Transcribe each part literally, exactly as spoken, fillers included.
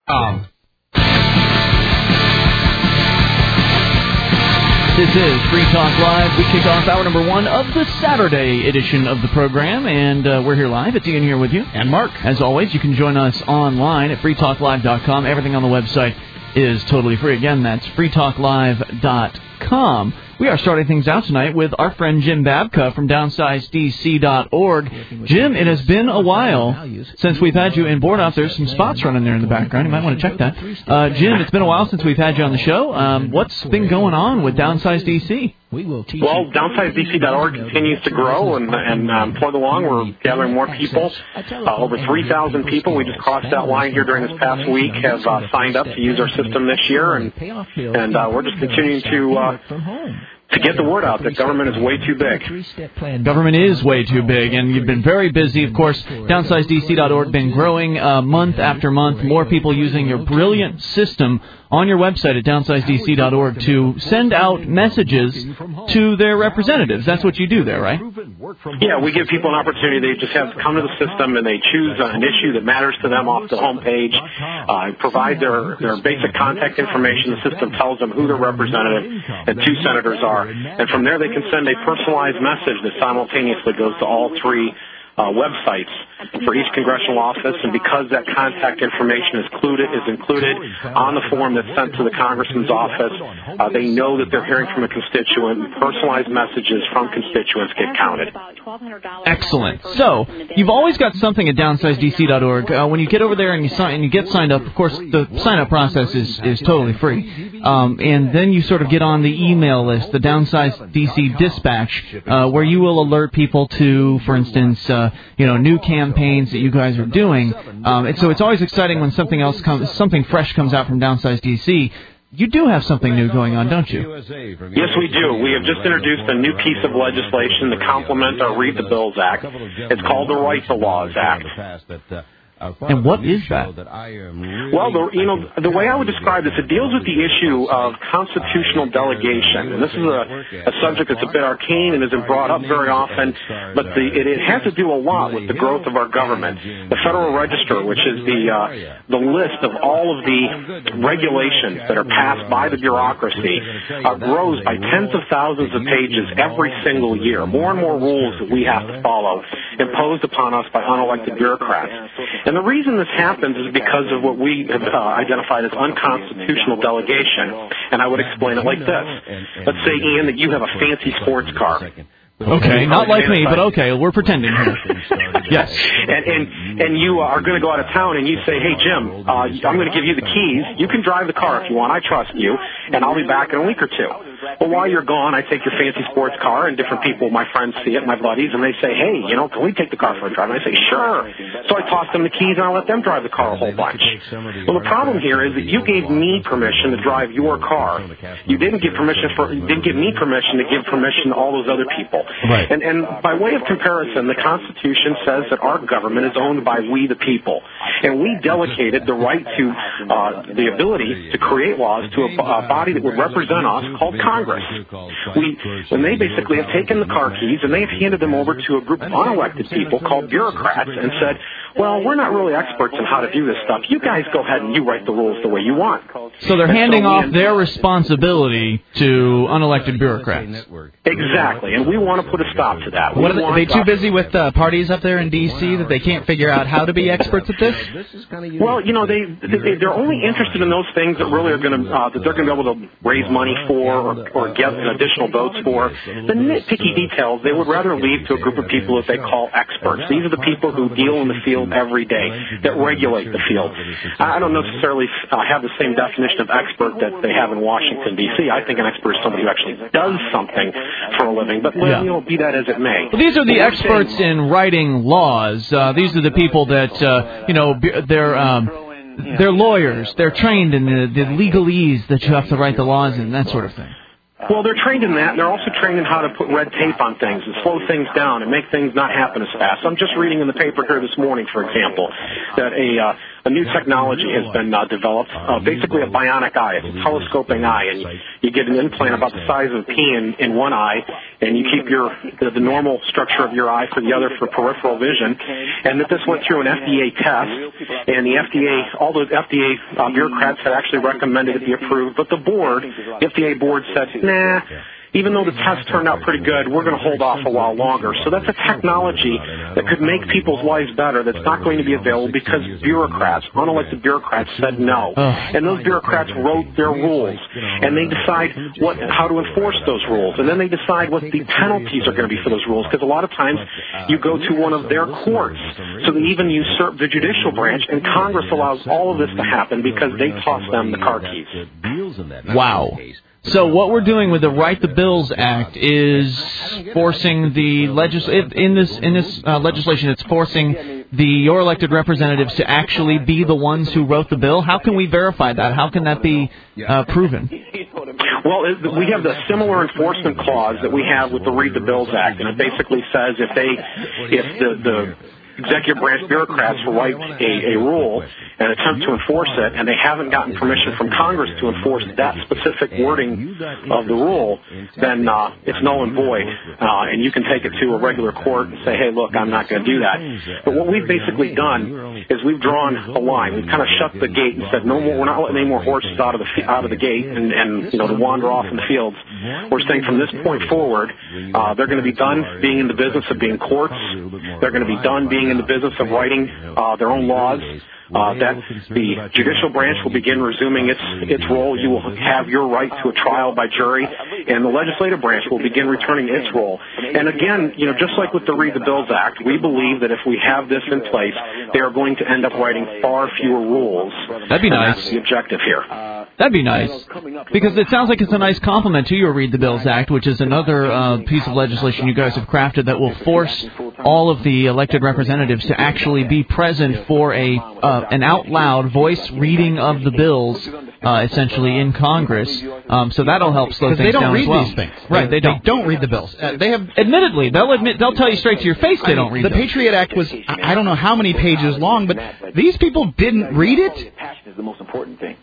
Um. This is Free Talk Live. We kick off hour number one of the Saturday edition of the program, and uh, we're here live. It's Ian here with you. And Mark. As always, you can join us online at free talk live dot com. Everything on the website is totally free. Again, that's free talk live dot com. We are starting things out tonight with our friend Jim Babka from downsize D C dot org. Jim, it has been a while since we've had you in board off. There's some spots running there in the background. You might want to check that. Uh, Jim, it's been a while since we've had you on the show. Um, what's been going on with Downsize D C? Well, downsize D C dot org continues to grow, and, and um, plug along. We're gathering more people. Uh, over three thousand people. We just crossed that line here during this past week. Have uh, signed up to use our system this year, and and uh, we're just continuing to uh, to get the word out that government is way too big. Government is way too big, and you've been very busy. Of course, downsize D C dot org been growing uh, month after month. More people using your brilliant system on your website at downsize D C dot org to send out messages to their representatives. That's what you do there, right? Yeah, we give people an opportunity. They just have to come to the system and they choose an issue that matters to them off the home page, uh, provide their, their basic contact information. The system tells them who their representative and two senators are. And from there they can send a personalized message that simultaneously goes to all three Uh, websites for each congressional office, and because that contact information is included, is included on the form that's sent to the congressman's office, uh, they know that they're hearing from a constituent, and personalized messages from constituents get counted. Excellent. So, you've always got something at downsize D C dot org. Uh, when you get over there and you sign and you get signed up, of course, the sign-up process is, is totally free. Um, and then you sort of get on the email list, the Downsize D C Dispatch, uh, where you will alert people to, for instance, uh, you know, new campaigns that you guys are doing. Um, and so it's always exciting when something else comes, something fresh comes out from Downsize D C. You do have something new going on, don't you? Yes, we do. We have just introduced a new piece of legislation to complement our Read the Bills Act. It's called the Right to Laws Act. And what is that? Well, the, you know, the way I would describe this, it deals with the issue of constitutional delegation. And this is a, a subject that's a bit arcane and isn't brought up very often, but the, it, it has to do a lot with the growth of our government. The Federal Register, which is the, uh, the list of all of the regulations that are passed by the bureaucracy, uh, grows by tens of thousands of pages every single year. More and more rules that we have to follow imposed upon us by unelected bureaucrats. And the reason this happens is because of what we have uh, identified as unconstitutional delegation. And I would explain it like this. Let's say, Ian, that you have a fancy sports car. Okay, not like me, but okay, we're pretending here. Yes. And and, and you are going to go out of town and you say, hey, Jim, uh, I'm going to give you the keys. You can drive the car if you want. I trust you. And I'll be back in a week or two. Well, while you're gone, I take your fancy sports car, and different people, my friends see it, my buddies, and they say, hey, you know, can we take the car for a drive? And I say, sure. So I toss them the keys, and I let them drive the car a whole bunch. Well, the problem here is that you gave me permission to drive your car. You didn't give permission for, you didn't give me permission to give permission to all those other people. Right. And, and by way of comparison, the Constitution says that our government is owned by we the people. And we delegated the right to, uh, the ability to create laws to a, a body that would represent us called Congress. We, and they basically have taken the car keys and they have handed them over to a group of unelected people called bureaucrats and said, well, we're not really experts in how to do this stuff. You guys go ahead and you write the rules the way you want. So they're and handing so off we, their responsibility to unelected bureaucrats. Exactly, and we want to put a stop to that. What are they, are they too busy with uh, parties up there in D C that they can't figure out how to be experts at this? Well, you know, they, they they're only interested in those things that really are going to uh, that they're going to be able to raise money for or, or get additional votes for. The nitpicky details they would rather leave to a group of people that they call experts. These are the people who deal in the field every day, that regulate the field. I don't necessarily uh, have the same definition of expert that they have in Washington, D C. I think an expert is somebody who actually does something for a living, but yeah. you know, be that as it may. Well, these are the experts in writing laws. Uh, these are the people that, uh, you know, they're... Um, They're lawyers. They're trained in the, the legalese that you have to write the laws in, that sort of thing. Well, they're trained in that, and they're also trained in how to put red tape on things and slow things down and make things not happen as fast. I'm just reading in the paper here this morning, for example, that a, uh, a a new technology has been uh, developed, uh, basically a bionic eye. It's a telescoping eye, and you, you get an implant about the size of a pea in, in one eye, and you keep your the, the normal structure of your eye for the other for peripheral vision. And that this went through an F D A test, and the F D A, all the F D A uh, bureaucrats had actually recommended it be approved, but the board, the F D A board said, nah, even though the test turned out pretty good, we're going to hold off a while longer. So that's a technology that could make people's lives better that's not going to be available because bureaucrats, unelected bureaucrats, said no. And those bureaucrats wrote their rules, and they decide what how to enforce those rules. And then they decide what the penalties are going to be for those rules, because a lot of times you go to one of their courts. So they even usurp the judicial branch, and Congress allows all of this to happen because they toss them the car keys. Wow. So what we're doing with the Write the Bills Act is forcing the legis in this in this uh, legislation. It's forcing the your elected representatives to actually be the ones who wrote the bill. How can we verify that? How can that be uh, proven? Well, we have the similar enforcement clause that we have with the Read the Bills Act, and it basically says if they if the the executive branch bureaucrats write a, a rule and attempt to enforce it, and they haven't gotten permission from Congress to enforce that specific wording of the rule, then uh, it's null and void, uh, and you can take it to a regular court and say, hey, look, I'm not going to do that. But what we've basically done is we've drawn a line. We've kind of shut the gate and said, no more. We're not letting any more horses out of the out of the gate and, and you know to wander off in the fields. We're saying from this point forward, uh, they're going to be done being in the business of being courts. They're going to be done being in the business of writing uh, their own laws. Uh, that the judicial branch will begin resuming its its role. You will have your right to a trial by jury, and the legislative branch will begin returning its role. And again, you know, just like with the Read the Bills Act, we believe that if we have this in place, they are going to end up writing far fewer rules. That'd be nice. That's the objective here. That'd be nice, because it sounds like it's a nice complement to your Read the Bills Act, which is another uh, piece of legislation you guys have crafted that will force all of the elected representatives to actually be present for a uh, an out loud voice reading of the bills, uh, essentially in Congress. Um, so that'll help slow things down as well. Because they don't read these things. Right, they don't. They don't read the bills. Uh, they have, admittedly, they'll admit they'll tell you straight to your face they I don't read the them. Patriot Act was I don't know how many pages long, but these people didn't read it. Passion is the most important thing.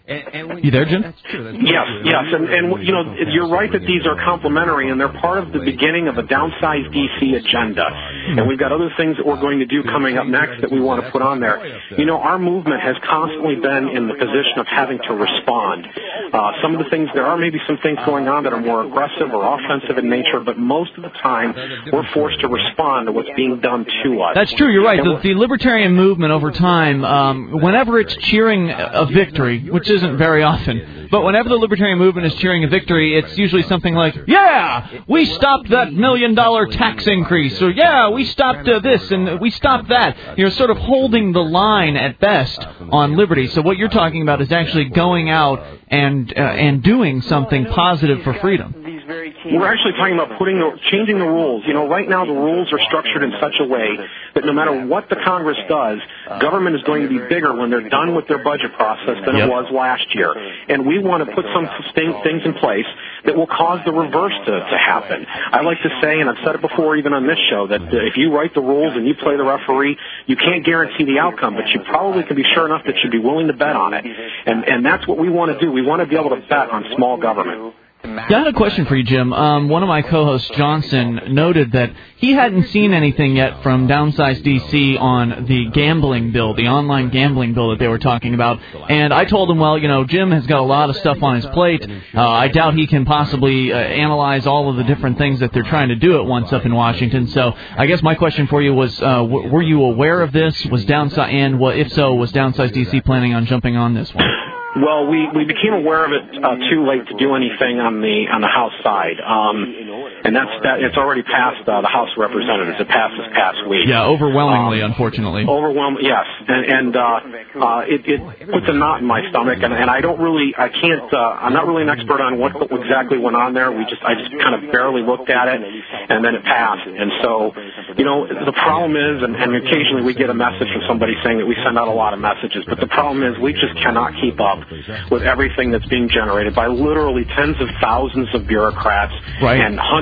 You there, Jim? Yes, yes, and, and you know, you're right that these are complementary, and they're part of the beginning of a downsized D C agenda. And we've got other things that we're going to do coming up next that we want to put on there. You know, our movement has constantly been in the position of having to respond. Uh, some of the things, there are maybe some things going on that are more aggressive or offensive in nature, but most of the time we're forced to respond to what's being done to us. That's true, you're right. The, the libertarian movement over time, um, whenever it's cheering a victory, which isn't very often, but whenever the libertarian movement is cheering a victory, it's usually something like, yeah, we stopped that million dollar tax increase, or yeah, we stopped uh, this and we stopped that. You're sort of holding the line at best on liberty. So what you're talking about is actually going out and uh, and doing something positive for freedom. We're actually talking about putting the, changing the rules. You know, right now the rules are structured in such a way that no matter what the Congress does, government is going to be bigger when they're done with their budget process than yep. it was last year. And we want to put some things in place that will cause the reverse to, to happen. I like to say, and I've said it before even on this show, that if you write the rules and you play the referee, you can't guarantee the outcome, but you probably can be sure enough that you'd be willing to bet on it. And, and that's what we want to do. We want to be able to bet on small government. Yeah, I had a question for you, Jim. Um, one of my co-hosts, Johnson, noted that he hadn't seen anything yet from Downsize D C on the gambling bill, the online gambling bill that they were talking about. And I told him, well, you know, Jim has got a lot of stuff on his plate. Uh, I doubt he can possibly uh, analyze all of the different things that they're trying to do at once up in Washington. So I guess my question for you was, uh, w- were you aware of this? Was Downsize, and well, if so, was Downsize D C planning on jumping on this one? Well, we, we became aware of it uh, too late to do anything on the on the House side, um, and that's that. It's already passed uh, the House of Representatives. It passed this past week. Yeah, overwhelmingly, um, unfortunately. Overwhelming, yes, and, and uh, uh, it, it puts a knot in my stomach, and, and I don't really, I can't, uh, I'm not really an expert on what exactly went on there. We just, I just kind of barely looked at it, and then it passed. And so, you know, the problem is, and, and occasionally we get a message from somebody saying that we send out a lot of messages, but the problem is we just cannot keep up with everything that's being generated by literally tens of thousands of bureaucrats right. and hundreds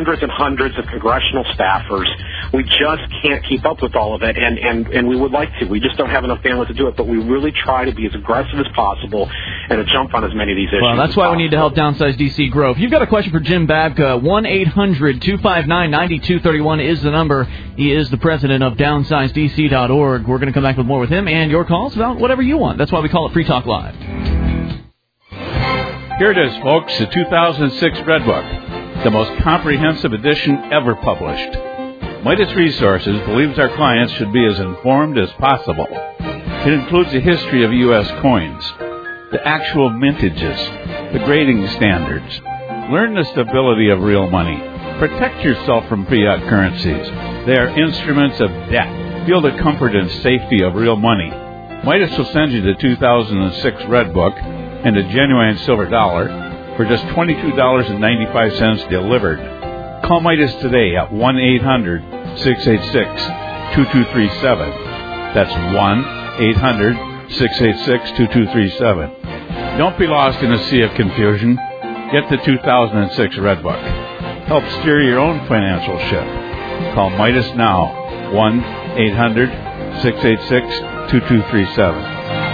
hundreds and hundreds of congressional staffers. We just can't keep up with all of it, and, and, and we would like to. We just don't have enough bandwidth to do it, but we really try to be as aggressive as possible and to jump on as many of these issues. Well, that's why possible. we need to help Downsize D C grow. If you've got a question for Jim Babka, one eight hundred two five nine nine two three one is the number. He is the president of downsize D C dot org. We're going to come back with more with him and your calls about whatever you want. That's why we call it Free Talk Live. Here it is, folks, the two thousand six Red Book, the most comprehensive edition ever published. Midas Resources believes our clients should be as informed as possible. It includes a history of U S coins, the actual mintages, the grading standards. Learn the stability of real money. Protect yourself from fiat currencies. They are instruments of debt. Feel the comfort and safety of real money. Midas will send you the two thousand six Red Book and a genuine silver dollar for just twenty-two dollars and ninety-five cents delivered. Call Midas today at one eight hundred six eight six two two three seven. That's one eight hundred six eight six two two three seven. Don't be lost in a sea of confusion. Get the two thousand six Red Book. Help steer your own financial ship. Call Midas now, one eight hundred six eight six two two three seven.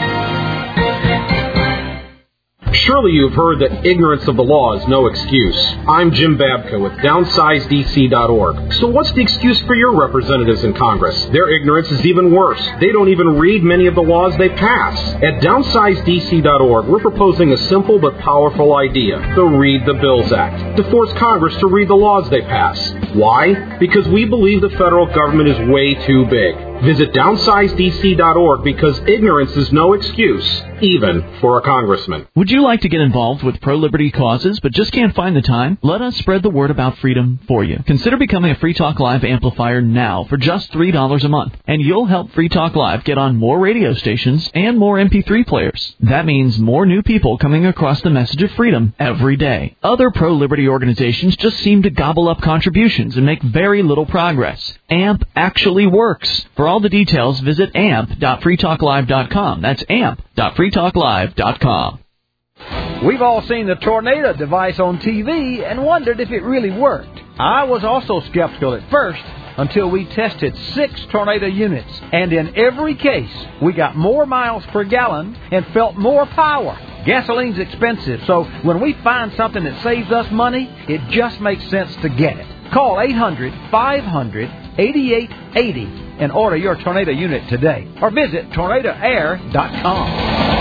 Surely you've heard that ignorance of the law is no excuse. I'm Jim Babka with downsize D C dot org. So what's the excuse for your representatives in Congress? Their ignorance is even worse. They don't even read many of the laws they pass. At downsize D C dot org, we're proposing a simple but powerful idea, the Read the Bills Act, to force Congress to read the laws they pass. Why? Because we believe the federal government is way too big. Visit downsize D C dot org because ignorance is no excuse, even for a congressman. Would you like to get involved with pro-liberty causes but just can't find the time? Let us spread the word about freedom for you. Consider becoming a Free Talk Live amplifier now for just three dollars a month, and you'll help Free Talk Live get on more radio stations and more M P three players. That means more new people coming across the message of freedom every day. Other pro-liberty organizations just seem to gobble up contributions and make very little progress. A M P actually works. For all the details, visit amp dot free talk live dot com. That's amp dot free talk live dot com. We've all seen the tornado device on T V and wondered if it really worked. I was also skeptical at first until we tested six tornado units. And in every case, we got more miles per gallon and felt more power. Gasoline's expensive, so when we find something that saves us money, it just makes sense to get it. Call eight hundred five hundred eighty-eight eighty and order your tornado unit today. Or visit tornado air dot com.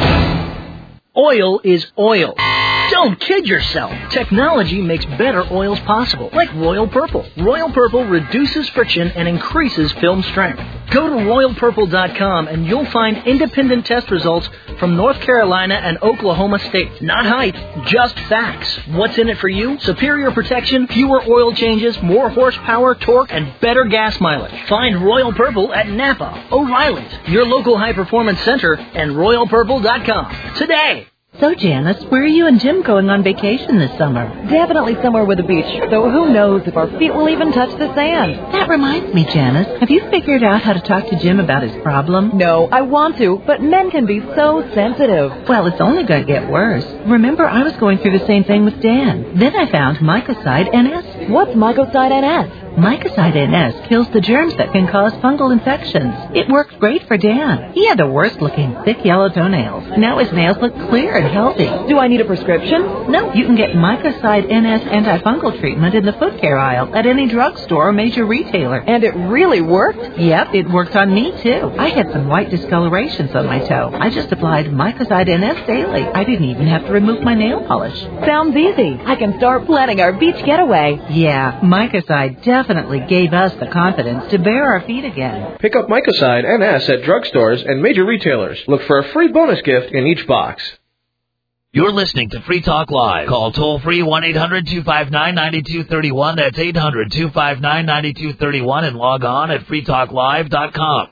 Oil is oil. Don't kid yourself. Technology makes better oils possible, like Royal Purple. Royal Purple reduces friction and increases film strength. Go to royal purple dot com and you'll find independent test results from North Carolina and Oklahoma states. Not hype, just facts. What's in it for you? Superior protection, fewer oil changes, more horsepower, torque, and better gas mileage. Find Royal Purple at Napa, O'Reilly's, your local high-performance center, and royal purple dot com today. So, Janice, where are you and Jim going on vacation this summer? Definitely somewhere with a beach, though who knows if our feet will even touch the sand. That reminds me, Janice, have you figured out how to talk to Jim about his problem? No, I want to, but men can be so sensitive. Well, it's only going to get worse. Remember, I was going through the same thing with Dan. Then I found Mycoside N S. What's Mycoside N S? Mycoside N S kills the germs that can cause fungal infections. It worked great for Dan. He had the worst-looking, thick yellow toenails. Now his nails look clear and healthy. Do I need a prescription? No, you can get Mycoside N S antifungal treatment in the foot care aisle at any drugstore or major retailer. And it really worked? Yep, it worked on me, too. I had some white discolorations on my toe. I just applied Mycoside N S daily. I didn't even have to remove my nail polish. Sounds easy. I can start planning our beach getaway. Yeah, Mycoside definitely definitely gave us the confidence to bare our feet again. Pick up Mycoside N S at drugstores and major retailers. Look for a free bonus gift in each box. You're listening to Free Talk Live. Call toll-free one eight hundred two five nine nine two three one. That's eight hundred two five nine nine two three one and log on at free talk live dot com.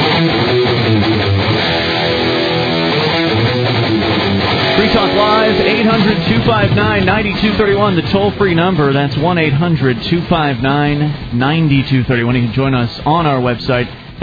Free Talk Live, eight hundred two five nine nine two three one, the toll-free number. That's one eight hundred two five nine nine two three one. You can join us on our website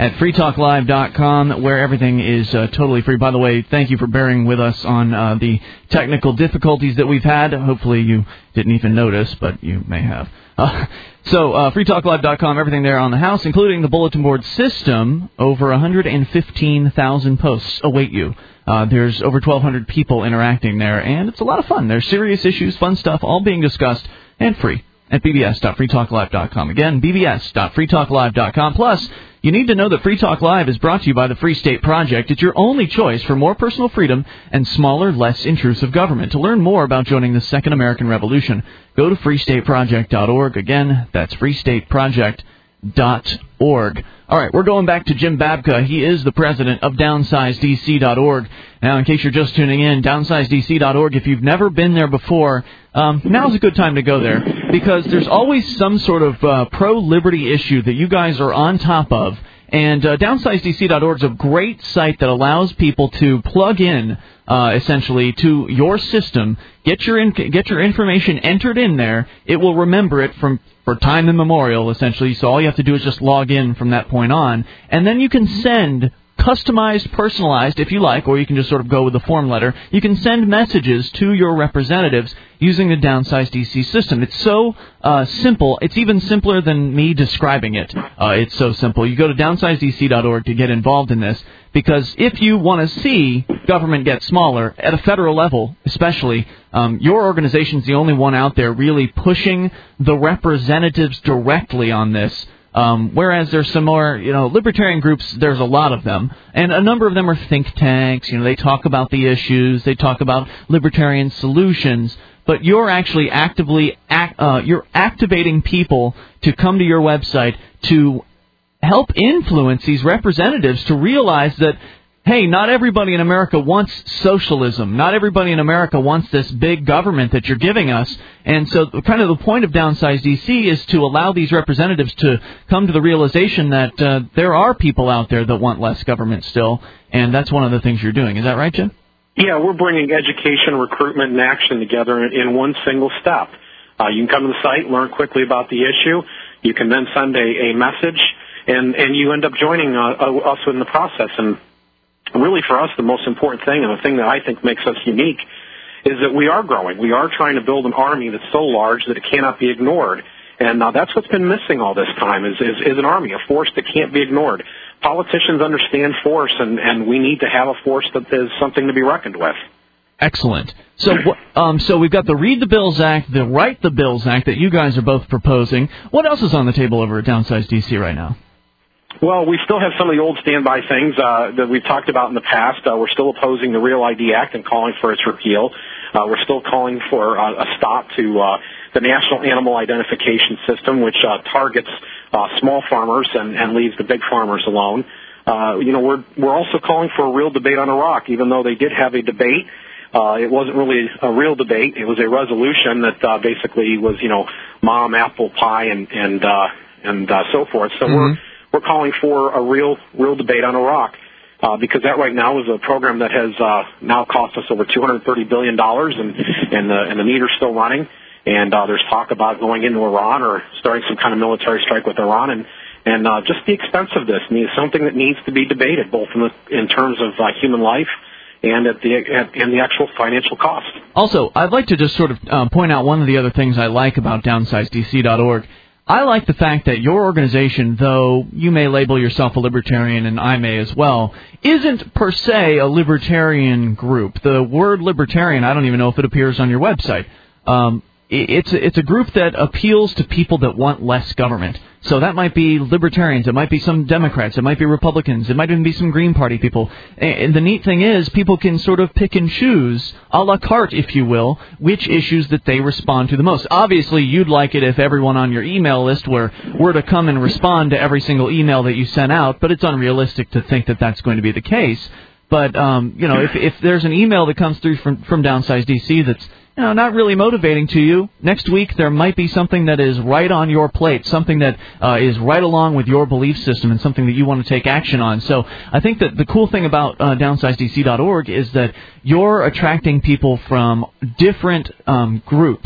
at free talk live dot com, where everything is uh, totally free. By the way, thank you for bearing with us on uh, the technical difficulties that we've had. Hopefully you didn't even notice, but you may have. Uh, so, uh, free talk live dot com, everything there on the house, including the bulletin board system. Over one hundred fifteen thousand posts await you. Uh, there's over twelve hundred people interacting there, and it's a lot of fun. There's serious issues, fun stuff, all being discussed, and free at b b s dot free talk live dot com. Again, b b s dot free talk live dot com. Plus, you need to know that Free Talk Live is brought to you by the Free State Project. It's your only choice for more personal freedom and smaller, less intrusive government. To learn more about joining the Second American Revolution, go to free state project dot org. Again, that's free state project dot org. All right, we're going back to Jim Babka. He is the president of downsize d c dot org. Now, in case you're just tuning in, downsize d c dot org, if you've never been there before, um, now's a good time to go there, because there's always some sort of uh, pro-liberty issue that you guys are on top of. And uh, downsize d c dot org is a great site that allows people to plug in, uh, essentially, to your system, get your in- get your information entered in there. It will remember it from for time immemorial, essentially. So all you have to do is just log in from that point on, and then you can send customized, personalized, if you like, or you can just sort of go with the form letter. You can send messages to your representatives using the Downsize D C system. It's so uh, simple. It's even simpler than me describing it. Uh, it's so simple. You go to downsize d c dot org to get involved in this, because if you want to see government get smaller, at a federal level especially, um, your organization's the only one out there really pushing the representatives directly on this. Um, whereas there's some more, you know, libertarian groups, there's a lot of them, and a number of them are think tanks. You know, they talk about the issues, they talk about libertarian solutions, but you're actually actively, act, uh, you're activating people to come to your website to help influence these representatives to realize that, hey, not everybody in America wants socialism. Not everybody in America wants this big government that you're giving us. And so kind of the point of Downsize D C is to allow these representatives to come to the realization that uh, there are people out there that want less government still, and that's one of the things you're doing. Is that right, Jim? Yeah, we're bringing education, recruitment, and action together in, in one single step. Uh, you can come to the site, learn quickly about the issue. You can then send a, a message, and, and you end up joining uh, us in the process. And really, for us, the most important thing, and the thing that I think makes us unique, is that we are growing. We are trying to build an army that's so large that it cannot be ignored. And uh, that's what's been missing all this time, is, is, is an army, a force that can't be ignored. Politicians understand force, and, and we need to have a force that is something to be reckoned with. Excellent. So, um, so we've got the Read the Bills Act, the Write the Bills Act that you guys are both proposing. What else is on the table over at Downsize D C right now? Well, we still have some of the old standby things uh, that we've talked about in the past. Uh, we're still opposing the Real I D Act and calling for its repeal. Uh, we're still calling for uh, a stop to uh, the National Animal Identification System, which uh, targets uh, small farmers and, and leaves the big farmers alone. Uh, you know, we're we're also calling for a real debate on Iraq, even though they did have a debate. Uh, it wasn't really a real debate. It was a resolution that uh, basically was, you know, mom, apple pie, and and uh, and uh, so forth. So mm-hmm. we're We're calling for a real, real debate on Iraq, uh, because that right now is a program that has uh, now cost us over two hundred thirty billion dollars, and and the and the meter's still running. And uh, there's talk about going into Iran or starting some kind of military strike with Iran, and and uh, just the expense of this is something that needs to be debated, both in the in terms of uh, human life and at the at, and the actual financial cost. Also, I'd like to just sort of uh, point out one of the other things I like about downsize d c dot org. I like the fact that your organization, though you may label yourself a libertarian and I may as well, isn't per se a libertarian group. The word libertarian, I don't even know if it appears on your website. Um, it's, it's a group that appeals to people that want less government. So that might be libertarians, it might be some Democrats, it might be Republicans, it might even be some Green Party people. And the neat thing is, people can sort of pick and choose, a la carte, if you will, which issues that they respond to the most. Obviously, you'd like it if everyone on your email list were, were to come and respond to every single email that you sent out, but it's unrealistic to think that that's going to be the case. But, um, you know, if, if there's an email that comes through from, from Downsize D C that's, you know, not really motivating to you, next week there might be something that is right on your plate, something that uh, is right along with your belief system and something that you want to take action on. So I think that the cool thing about uh, downsize d c dot org is that you're attracting people from different um, groups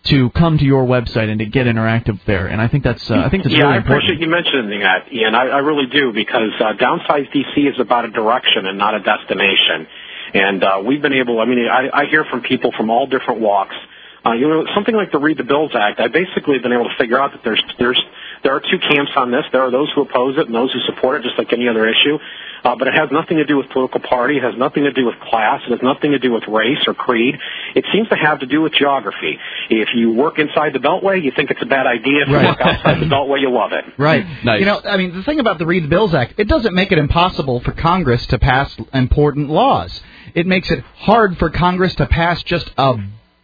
to come to your website and to get interactive there. And I think that's uh, I think that's yeah, really I important. appreciate you mentioning that, Ian. I, I really do, because uh, Downsize D C is about a direction and not a destination. And uh, we've been able, I mean, I, I hear from people from all different walks. Uh, you know, something like the Read the Bills Act, I basically have been able to figure out that there's there's there are two camps on this. There are those who oppose it and those who support it, just like any other issue. Uh, but it has nothing to do with political party. It has nothing to do with class. It has nothing to do with race or creed. It seems to have to do with geography. If you work inside the Beltway, you think it's a bad idea. If you Right. work outside the Beltway, you love it. Right. Nice. You know, I mean, the thing about the Read the Bills Act, it doesn't make it impossible for Congress to pass important laws. It makes it hard for Congress to pass just a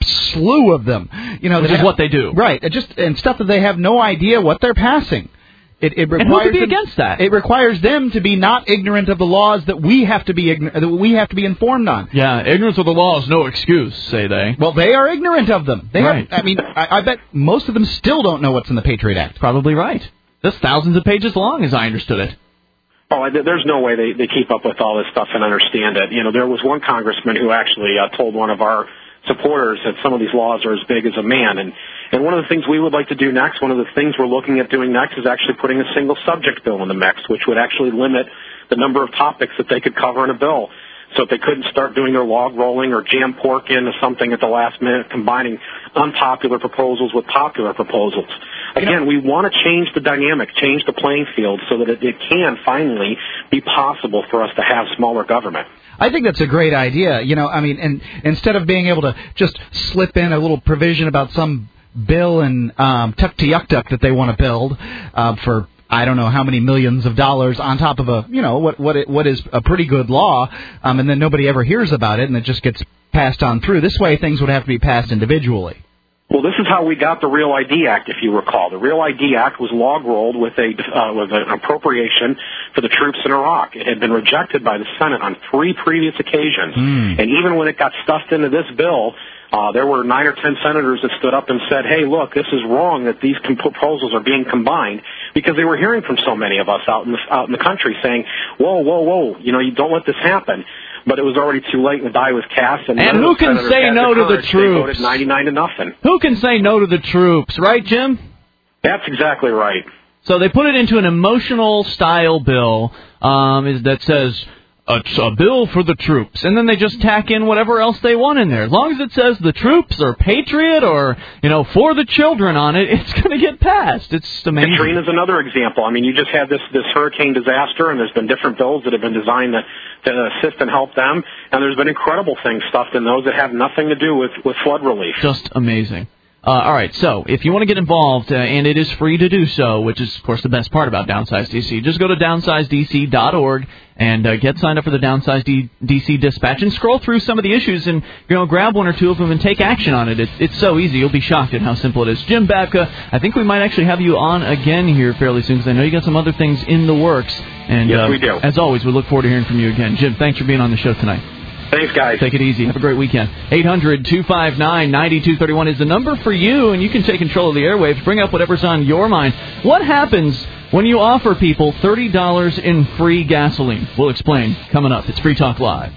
slew of them. You know, Which that is have- what they do. Right. It just and stuff that they have no idea what they're passing. It, it requires And who could be them, against that? It requires them to be not ignorant of the laws that we have to be ign- that we have to be informed on. Yeah, ignorance of the law is no excuse, say they. Well, they are ignorant of them. They Right. have, I mean, I, I bet most of them still don't know what's in the Patriot Act. Probably right. That's thousands of pages long, as I understood it. Oh, I- there's no way they, they keep up with all this stuff and understand it. You know, there was one congressman who actually uh, told one of our supporters that some of these laws are as big as a man. And, and one of the things we would like to do next, one of the things we're looking at doing next is actually putting a single subject bill in the mix, which would actually limit the number of topics that they could cover in a bill. So if they couldn't start doing their log rolling or jam pork into something at the last minute, combining unpopular proposals with popular proposals. Again, we want to change the dynamic, change the playing field so that it, it can finally be possible for us to have smaller government. I think that's a great idea. You know, I mean, and instead of being able to just slip in a little provision about some bill and um, tuk-to-yuk-tuk that they want to build uh, for I don't know how many millions of dollars on top of a, you know, what what it, what is a pretty good law, um, and then nobody ever hears about it, and it just gets passed on through. This way, things would have to be passed individually. Well, this is how we got the Real I D Act, if you recall. The Real I D Act was log rolled with a uh, with an appropriation for the troops in Iraq. It had been rejected by the Senate on three previous occasions, Mm. and even when it got stuffed into this bill, uh, there were nine or ten senators that stood up and said, "Hey, look, this is wrong that these com- proposals are being combined," because they were hearing from so many of us out in the out in the country saying, "Whoa, whoa, whoa, you know, you don't let this happen." But it was already too late, and the die was cast. And, And none who of the can senators say had no to the courage. They troops? voted ninety-nine to nothing. Who can say no to the troops, right, Jim? That's exactly right. So they put it into an emotional style bill um, is that says a, a bill for the troops, and then they just tack in whatever else they want in there. As long as it says the troops or patriot or you know for the children on it, it's going to get passed. It's amazing. Katrina's another example. I mean, you just had this this hurricane disaster, and there's been different bills that have been designed to, to assist and help them, and there's been incredible things stuffed in those that have nothing to do with, with flood relief. Just amazing. Uh, all right, so if you want to get involved, uh, and it is free to do so, which is, of course, the best part about Downsize D C, just go to downsize d c dot org and uh, get signed up for the Downsize D- DC Dispatch and scroll through some of the issues and, you know, grab one or two of them and take action on it. It's, it's so easy. You'll be shocked at how simple it is. Jim Babka, I think we might actually have you on again here fairly soon because I know you got some other things in the works. And, yes, uh, we do. As always, we look forward to hearing from you again. Jim, thanks for being on the show tonight. Thanks, guys. Take it easy. Have a great weekend. eight hundred two five nine nine two three one is the number for you, and you can take control of the airwaves. Bring up whatever's on your mind. What happens when you offer people thirty dollars in free gasoline? We'll explain coming up. It's Free Talk Live.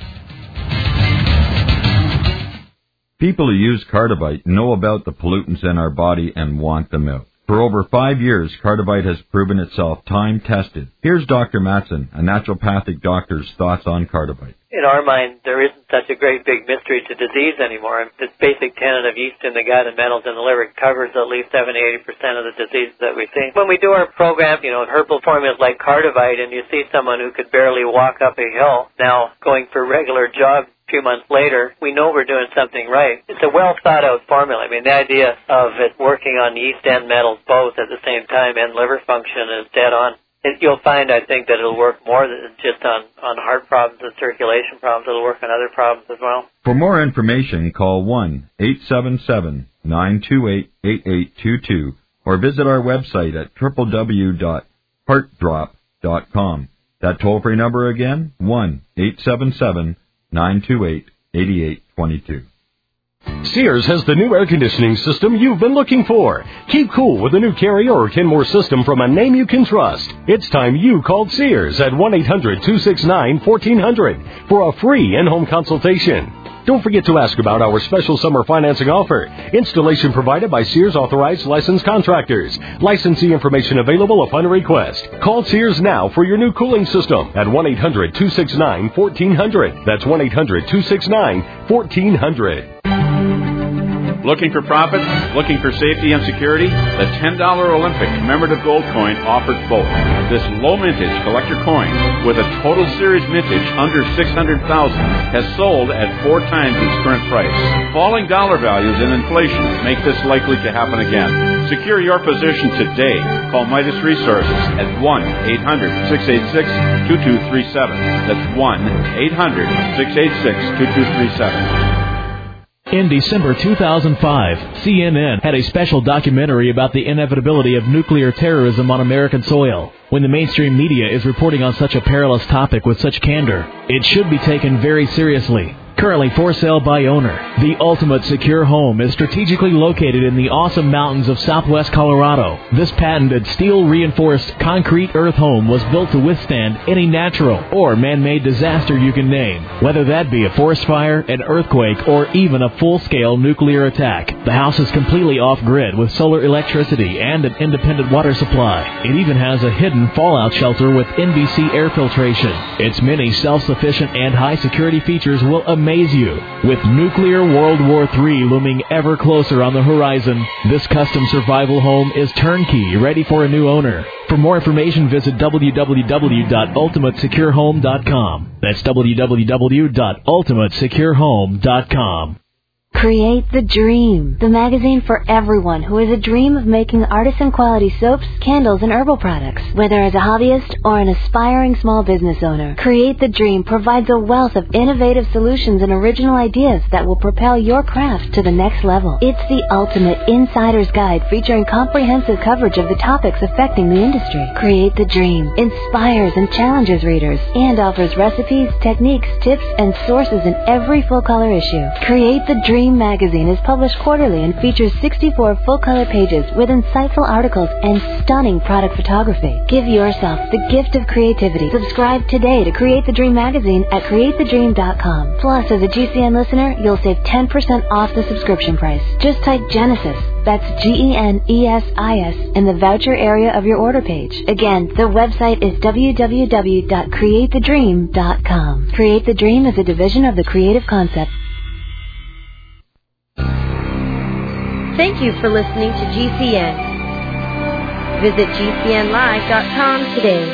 People who use Cardivite know about the pollutants in our body and want them out. For over five years, Cardivite has proven itself time-tested. Here's Doctor Matson, a naturopathic doctor's thoughts on Cardivite. In our mind, there isn't such a great big mystery to disease anymore. This basic tenet of yeast in the gut and metals in the liver covers at least seventy to eighty percent of the diseases that we see. When we do our program, you know, herbal formulas like Cardivite, and you see someone who could barely walk up a hill now going for regular jogs a few months later, we know we're doing something right. It's a well-thought-out formula. I mean, the idea of it working on yeast and metals both at the same time and liver function is dead on. It, you'll find, I think, that it'll work more than just on, on heart problems and circulation problems. It'll work on other problems as well. For more information, call one eight seven seven nine two eight eight eight two two or visit our website at w w w dot heart drop dot com. That toll-free number again, one eight seven seven nine two eight eight eight two two. Sears has the new air conditioning system you've been looking for. Keep cool with a new Carrier or Kenmore system from a name you can trust. It's time you called Sears at one eight hundred two six nine one four zero zero for a free in-home consultation. Don't forget to ask about our special summer financing offer. Installation provided by Sears Authorized Licensed Contractors. Licensee information available upon request. Call Sears now for your new cooling system at one eight hundred two six nine one four zero zero. That's one eight hundred two six nine one four zero zero. Looking for profits? Looking for safety and security? The ten dollar Olympic commemorative gold coin offers both. This low mintage collector coin with a total series mintage under six hundred thousand has sold at four times its current price. Falling dollar values and inflation make this likely to happen again. Secure your position today. Call Midas Resources at one eight hundred six eight six two two three seven. That's one eight hundred six eight six two two three seven. In December two thousand five, C N N had a special documentary about the inevitability of nuclear terrorism on American soil. When the mainstream media is reporting on such a perilous topic with such candor, it should be taken very seriously. Currently for sale by owner, the ultimate secure home is strategically located in the awesome mountains of southwest Colorado. This patented steel-reinforced concrete earth home was built to withstand any natural or man-made disaster you can name, whether that be a forest fire, an earthquake, or even a full-scale nuclear attack. The house is completely off-grid with solar electricity and an independent water supply. It even has a hidden fallout shelter with N B C air filtration. Its many self-sufficient and high-security features will amaze you. With nuclear World War Three looming ever closer on the horizon, this custom survival home is turnkey, ready for a new owner. For more information, visit w w w dot ultimate secure home dot com. That's w w w dot ultimate secure home dot com. Create the Dream, the magazine for everyone who has a dream of making artisan-quality soaps, candles, and herbal products. Whether as a hobbyist or an aspiring small business owner, Create the Dream provides a wealth of innovative solutions and original ideas that will propel your craft to the next level. It's the ultimate insider's guide featuring comprehensive coverage of the topics affecting the industry. Create the Dream inspires and challenges readers and offers recipes, techniques, tips, and sources in every full-color issue. Create the Dream magazine is published quarterly and features sixty-four full-color pages with insightful articles and stunning product photography. Give yourself the gift of creativity. Subscribe today to Create the Dream magazine at create the dream dot com. Plus, as a G C N listener, you'll save ten percent off the subscription price. Just type Genesis, that's G E N E S I S, in the voucher area of your order page. Again, the website is w w w dot create the dream dot com. Create the Dream is a division of the Creative Concept. Thank you for listening to G C N. Visit G C N live dot com today.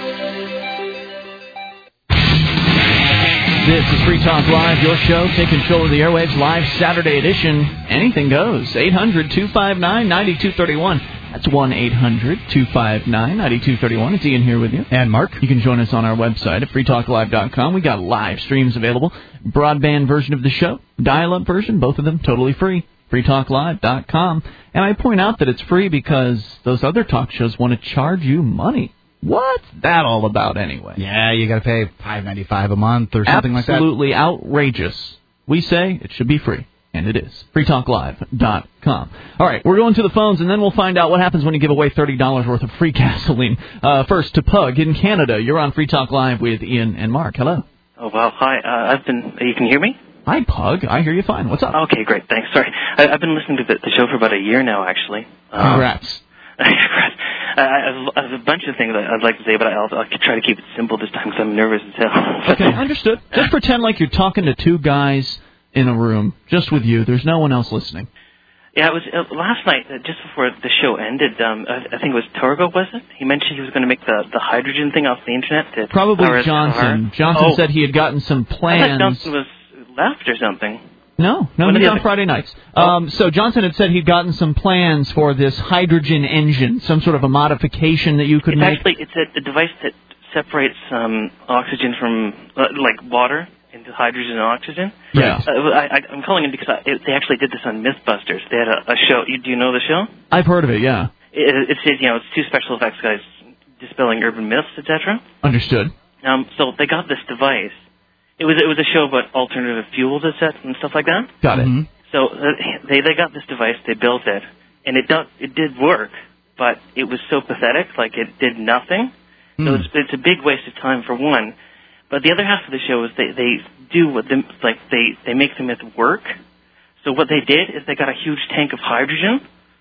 This is Free Talk Live, your show. Take control of the airwaves, live Saturday edition. Anything goes. eight hundred two five nine nine two three one. That's one eight hundred two five nine nine two three one. It's Ian here with you. And Mark. You can join us on our website at free talk live dot com. We got live streams available. Broadband version of the show, dial-up version, both of them totally free. free talk live dot com. And I point out that it's free because those other talk shows want to charge you money. What's that all about anyway? Yeah, you got to pay five ninety-five a month or something like that. Absolutely outrageous. We say it should be free, and it is. free talk live dot com. All right, we're going to the phones, and then we'll find out what happens when you give away thirty dollars worth of free gasoline. Uh, first, to Pug in Canada. You're on Free Talk Live with Ian and Mark. Hello. Oh, wow. Hi. Uh, I've been... You can hear me? Hi, Pug. I hear you fine. What's up? Okay, great. Thanks. Sorry. I, I've been listening to the, the show for about a year now, actually. Um, Congrats. Congrats. I, I, have, I have a bunch of things I'd like to say, but I'll, I'll try to keep it simple this time because I'm nervous as hell. Okay, understood. Just pretend like you're talking to two guys in a room, just with you. There's no one else listening. Yeah, it was uh, last night, uh, just before the show ended, um, I, I think it was Torgo, was it? He mentioned he was going to make the, the hydrogen thing off the internet. To Probably power Johnson. car. Johnson oh. said he had gotten some plans. I thought Johnson was left or something. No, no, When he's did on it- Friday nights. Um, so Johnson had said he'd gotten some plans for this hydrogen engine, some sort of a modification that you could It's make. actually it's a, a device that separates um, oxygen from uh, like water into hydrogen and oxygen. Yeah. Uh, I, I, I'm calling in because I, it, they actually did this on MythBusters. They had a, a show. You, do you know the show? I've heard of it, yeah. It, it's you know it's two special effects guys dispelling urban myths, et cetera. Understood. Um, so they got this device. It was it was a show about alternative fuels, et cetera, and stuff like that. Got it. Mm-hmm. So uh, they they got this device, they built it, and it do, it did work, but it was so pathetic, like it did nothing. Mm. So it's, it's a big waste of time for one. But the other half of the show is they they do what them like they they make the myth work. So what they did is they got a huge tank of hydrogen,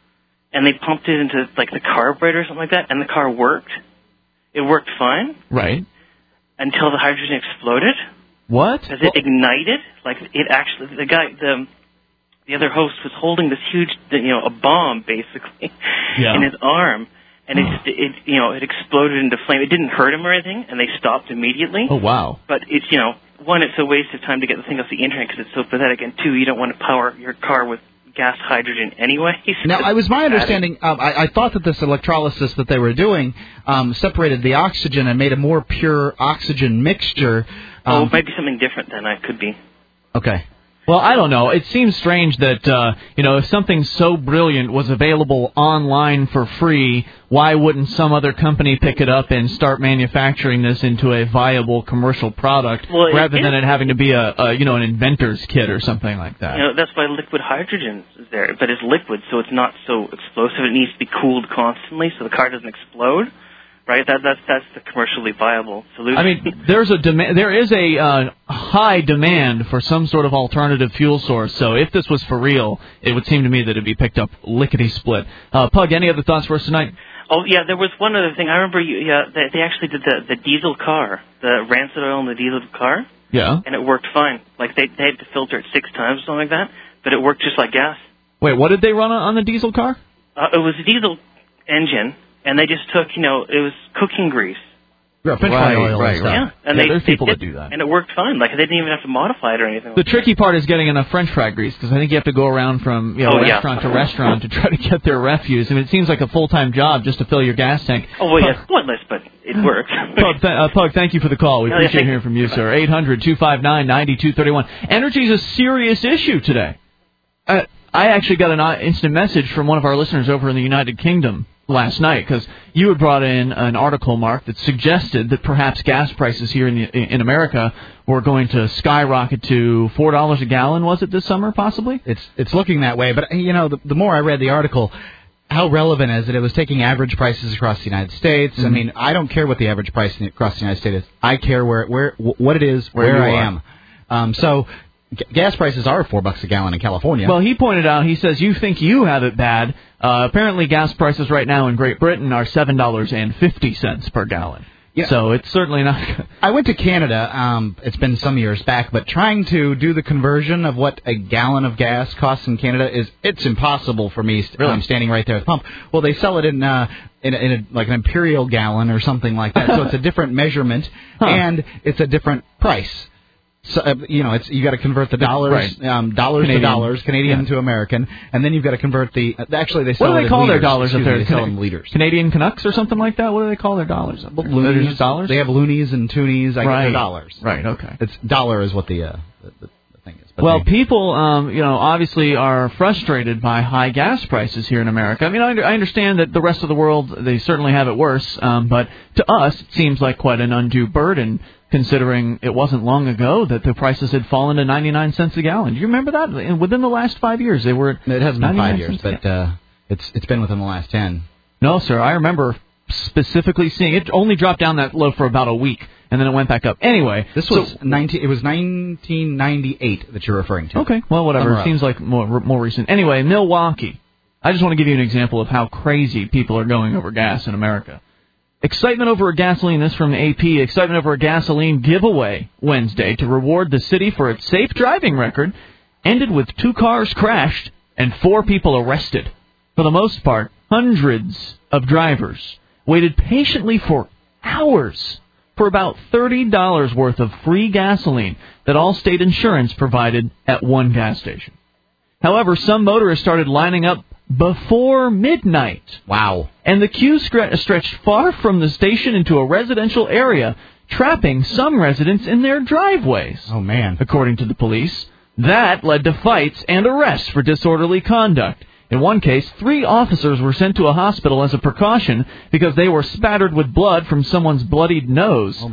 and they pumped it into like the carburetor or something like that, and the car worked. It worked fine. Right. Until the hydrogen exploded. What? As it ignited, like it actually, the guy, the the other host was holding this huge, you know, a bomb basically Yeah. in his arm, and it, just, it, you know, it exploded into flame. It didn't hurt him or anything, and they stopped immediately. Oh wow! But it's, you know, one, it's a waste of time to get the thing off the internet because it's so pathetic, and two, you don't want to power your car with gas hydrogen anyway. Now, it was my understanding, um, I, I thought that this electrolysis that they were doing um, separated the oxygen and made a more pure oxygen mixture. Um, oh, it might be something different then. I could be. Okay. Well, I don't know. It seems strange that, uh, you know, if something so brilliant was available online for free, why wouldn't some other company pick it up and start manufacturing this into a viable commercial product Well, it rather is. than it having to be a, a, you know, an inventor's kit or something like that? You know, that's why liquid hydrogen is there, but it's liquid, so it's not so explosive. It needs to be cooled constantly so the car doesn't explode. Right, that that's that's the commercially viable solution. I mean, there's a demand. There is a uh, high demand for some sort of alternative fuel source. So if this was for real, it would seem to me that it'd be picked up lickety split. Uh, Pug, any other thoughts for us tonight? Oh yeah, there was one other thing. I remember you. Yeah, they, they actually did the the diesel car, the rancid oil in the diesel car. Yeah. And it worked fine. Like they they had to filter it six times or something like that, but it worked just like gas. Wait, what did they run on, on the diesel car? Uh, it was a diesel engine. And they just took, you know, it was cooking grease. Yeah, French fry oil and stuff. Yeah, and Yeah, they, there's they people did, that do that. and it worked fine. Like they didn't even have to modify it or anything. The tricky part is getting enough French fry grease because I think you have to go around from you know Oh, yeah. restaurant to restaurant to try to get their refuse. I mean, it seems like a full-time job just to fill your gas tank. Oh well, Pug, yes, pointless, but it works. Pug, th- uh, Pug, thank you for the call. We Oh, yeah, appreciate thank hearing from you, sir. eight hundred two five nine nine two three one. Energy is a serious issue today. Uh, I actually got an uh, instant message from one of our listeners over in the United Kingdom last night because you had brought in an article, Mark, that suggested that perhaps gas prices here in the, in America were going to skyrocket to four dollars a gallon. Was it this summer, possibly? It's it's looking that way. But, you know, the, the more I read the article, how relevant is it? It was taking average prices across the United States. Mm-hmm. I mean, I don't care what the average price across the United States is. I care where where what it is, where, Where I you am. Um, so g- gas prices are four bucks a gallon in California. Well, he pointed out, he says, you think you have it bad. Uh, apparently, gas prices right now in Great Britain are seven dollars and fifty cents per gallon. Yeah. So it's certainly not... I went to Canada, um, it's been some years back, but trying to do the conversion of what a gallon of gas costs in Canada is, it's impossible for me. Really? I'm standing right there at the pump. Well, they sell it in, uh, in, a, in a, like an imperial gallon or something like that, so it's a different measurement, Huh. and it's a different price. So, uh, you know, it's you got to convert the dollars, Right. um, dollars Canadian. to dollars, Canadian Yeah. to American, and then you've got to convert the. Uh, actually, they sell What do it they in call their liters. dollars up Excuse there? me, they sell them liters. Canadian Canucks or something like that? What do they call their dollars up there? Loonies. They're just dollars? They have loonies and toonies. I Right. get their dollars. Right, okay. It's dollar is what the uh, the, the, the thing is. But Well, they- people, um, you know, obviously are frustrated by high gas prices here in America. I mean, I, under- I understand that the rest of the world, they certainly have it worse, um, but to us, it seems like quite an undue burden, considering it wasn't long ago that the prices had fallen to ninety-nine cents a gallon. Do you remember that? And within the last five years, they were at it hasn't been five ninety-nine years, cents a but uh, it's it's been within the last ten. No, sir. I remember specifically seeing it only dropped down that low for about a week, and then it went back up. Anyway, This so- was nineteen. It was nineteen ninety-eight that you're referring to. Okay, well, whatever. Somewhere It seems like more more recent. Anyway, Milwaukee. I just want to give you an example of how crazy people are going over gas in America. Excitement over a gasoline, this from A P, excitement over a gasoline giveaway Wednesday to reward the city for its safe driving record ended with two cars crashed and four people arrested. For the most part, hundreds of drivers waited patiently for hours for about thirty dollars worth of free gasoline that Allstate Insurance provided at one gas station. However, some motorists started lining up before midnight. Wow. And the queue scre- stretched far from the station into a residential area, trapping some residents in their driveways. Oh, man. According to the police, that led to fights and arrests for disorderly conduct. In one case, three officers were sent to a hospital as a precaution because they were spattered with blood from someone's bloodied nose. Oh, my.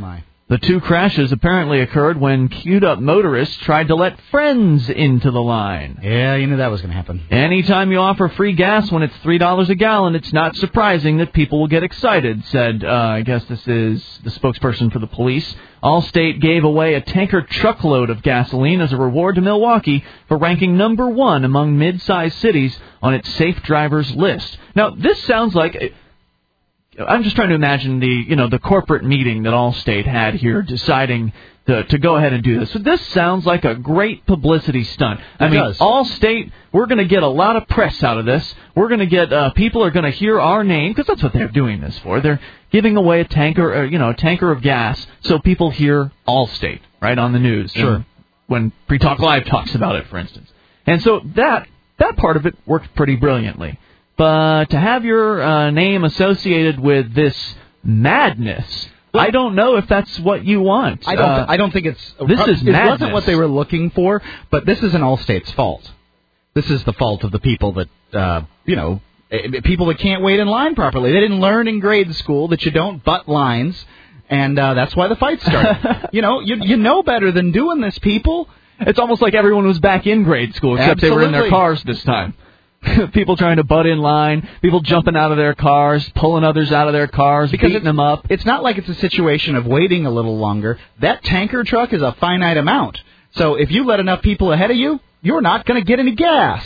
The two crashes apparently occurred when queued-up motorists tried to let friends into the line. Yeah, you knew that was going to happen. Anytime you offer free gas when it's three dollars a gallon, it's not surprising that people will get excited, said, uh, I guess this is the spokesperson for the police. Allstate gave away a tanker truckload of gasoline as a reward to Milwaukee for ranking number one among mid-sized cities on its safe drivers list. Now, this sounds like... I'm just trying to imagine the, you know, the corporate meeting that Allstate had here deciding to, to go ahead and do this. So this sounds like a great publicity stunt. I It mean, does. Allstate, we're going to get a lot of press out of this. We're going to get, uh, people are going to hear our name, because that's what they're doing this for. They're giving away a tanker, uh, you know, a tanker of gas so people hear Allstate, right, on the news. Sure. And when Free Talk Live talks about it, for instance. And so that, that part of it worked pretty brilliantly. But to have your uh, name associated with this madness, well, I don't know if that's what you want. I don't. Uh, I don't think it's. This is It madness. wasn't what they were looking for, but this isn't Allstate's fault. This is the fault of the people that, uh, you know, people that can't wait in line properly. They didn't learn in grade school that you don't butt lines, and uh, that's why the fight started. you know, you you know better than doing this, people. It's almost like everyone was back in grade school, except Absolutely. they were in their cars this time. People trying to butt in line, people jumping out of their cars, pulling others out of their cars, Because beating them up. It's not like it's a situation of waiting a little longer. That tanker truck is a finite amount. So if you let enough people ahead of you, you're not going to get any gas.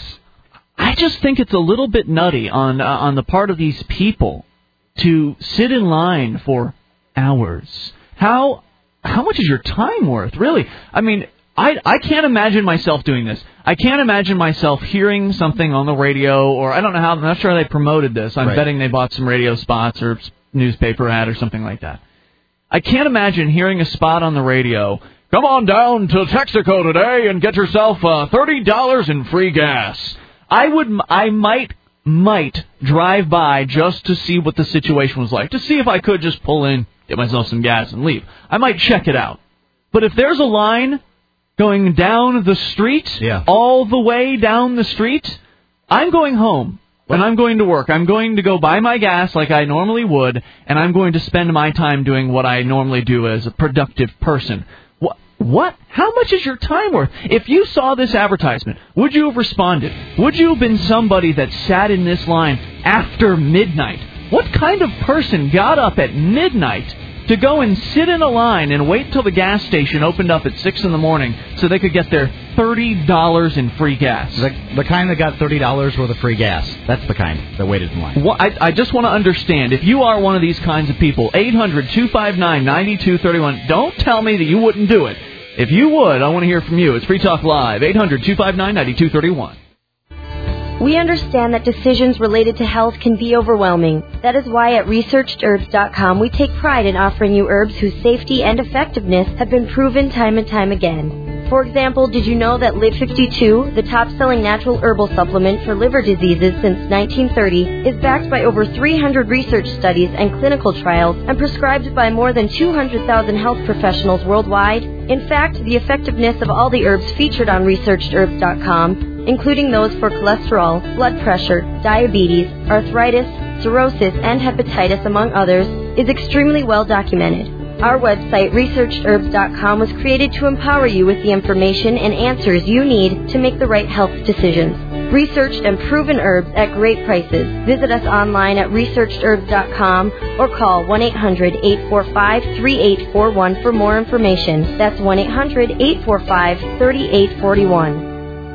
I just think it's a little bit nutty on uh, on the part of these people to sit in line for hours. How how much is your time worth, really? I mean, I I can't imagine myself doing this. I can't imagine myself hearing something on the radio, or I don't know how, I'm not sure they promoted this. I'm Right. betting they bought some radio spots or newspaper ad or something like that. I can't imagine hearing a spot on the radio, come on down to Texaco today and get yourself uh, thirty dollars in free gas. I would, I might, might drive by just to see what the situation was like, to see if I could just pull in, get myself some gas and leave. I might check it out. But if there's a line going down the street, yeah. all the way down the street, I'm going home. And I'm going to work. I'm going to go buy my gas like I normally would, and I'm going to spend my time doing what I normally do as a productive person. What? What? How much is your time worth? If you saw this advertisement, would you have responded? Would you have been somebody that sat in this line after midnight? What kind of person got up at midnight to go and sit in a line and wait till the gas station opened up at six in the morning so they could get their thirty dollars in free gas? The, the kind that got thirty dollars worth of free gas. That's the kind that waited in line. Well, I, I just want to understand, if you are one of these kinds of people, eight hundred two five nine nine two three one, don't tell me that you wouldn't do it. If you would, I want to hear from you. It's Free Talk Live, eight hundred two five nine nine two three one. We understand that decisions related to health can be overwhelming. That is why at researched herbs dot com we take pride in offering you herbs whose safety and effectiveness have been proven time and time again. For example, did you know that Live fifty-two, the top-selling natural herbal supplement for liver diseases since nineteen thirty, is backed by over three hundred research studies and clinical trials and prescribed by more than two hundred thousand health professionals worldwide? In fact, the effectiveness of all the herbs featured on researched herbs dot com, including those for cholesterol, blood pressure, diabetes, arthritis, cirrhosis, and hepatitis, among others, is extremely well documented. Our website, researched herbs dot com, was created to empower you with the information and answers you need to make the right health decisions. Researched and proven herbs at great prices. Visit us online at researched herbs dot com or call one eight hundred eight four five three eight four one for more information. That's one eight hundred eight four five three eight four one.